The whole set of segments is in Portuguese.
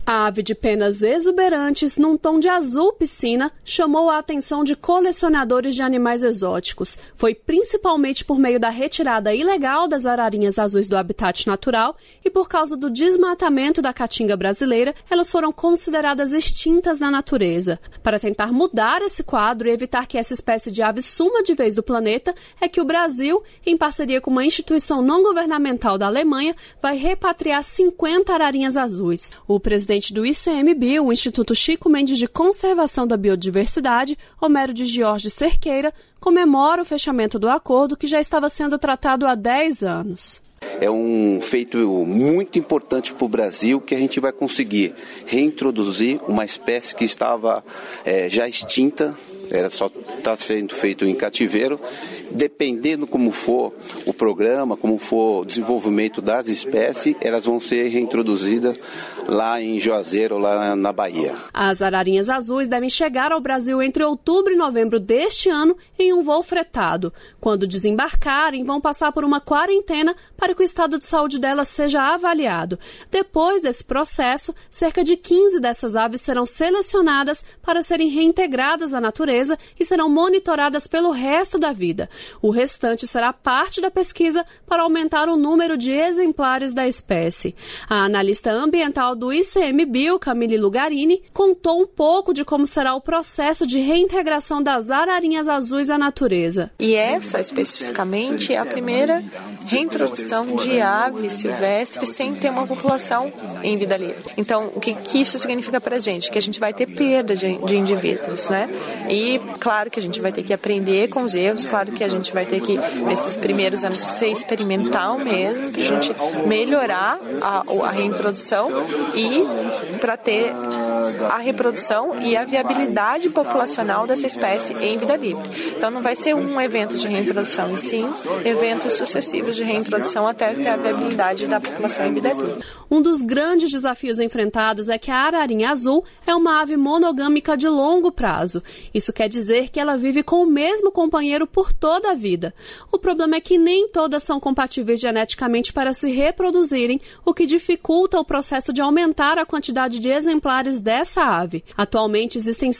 A ave de penas exuberantes, num tom de azul piscina, chamou a atenção de colecionadores de animais exóticos. Foi principalmente por meio da retirada ilegal das ararinhas azuis do habitat natural e por causa do desmatamento da caatinga brasileira, elas foram consideradas extintas na natureza. Para tentar mudar esse quadro e evitar que essa espécie de ave suma de vez do planeta, é que o Brasil, em parceria com uma instituição não governamental da Alemanha, vai repatriar 50 ararinhas azuis. O presidente do ICMBio, o Instituto Chico Mendes de Conservação da Biodiversidade, Homero de Jorge Cerqueira, comemora o fechamento do acordo que já estava sendo tratado há 10 anos. É um feito muito importante para o Brasil, que a gente vai conseguir reintroduzir uma espécie que estava já extinta, ela só está sendo feito em cativeiro. Dependendo como for o programa, como for o desenvolvimento das espécies, elas vão ser reintroduzidas lá em Juazeiro, lá na Bahia. As ararinhas azuis devem chegar ao Brasil entre outubro e novembro deste ano em um voo fretado. Quando desembarcarem, vão passar por uma quarentena para que o estado de saúde delas seja avaliado. Depois desse processo, cerca de 15 dessas aves serão selecionadas para serem reintegradas à natureza e serão monitoradas pelo resto da vida. O restante será parte da pesquisa para aumentar o número de exemplares da espécie. A analista ambiental do ICMBio, Camille Lugarini, contou um pouco de como será o processo de reintegração das ararinhas azuis à natureza. E essa, especificamente, é a primeira reintrodução de aves silvestres sem ter uma população em vida livre. Então, o que isso significa para a gente? Que a gente vai ter perda de indivíduos, né? E, claro que a gente vai ter que aprender com os erros, claro que a gente vai ter que, nesses primeiros anos, ser experimental mesmo, para a gente melhorar a reintrodução e para ter a reprodução e a viabilidade populacional dessa espécie em vida livre. Então, não vai ser um evento de reintrodução, e sim eventos sucessivos de reintrodução até ter a viabilidade da população em vida livre. Um dos grandes desafios enfrentados é que a ararinha azul é uma ave monogâmica de longo prazo. Isso quer dizer que ela vive com o mesmo companheiro por toda a vida. O problema é que nem todas são compatíveis geneticamente para se reproduzirem, o que dificulta o processo de aumentar a quantidade de exemplares dessa ave. Atualmente existem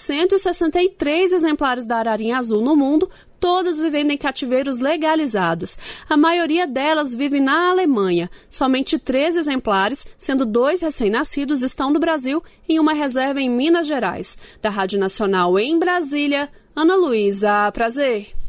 163 exemplares da ararinha azul no mundo, todas vivendo em cativeiros legalizados. A maioria delas vive na Alemanha. Somente 3 exemplares, sendo 2 recém-nascidos, estão no Brasil em uma reserva em Minas Gerais. Da Rádio Nacional em Brasília, Ana Luísa Prazer.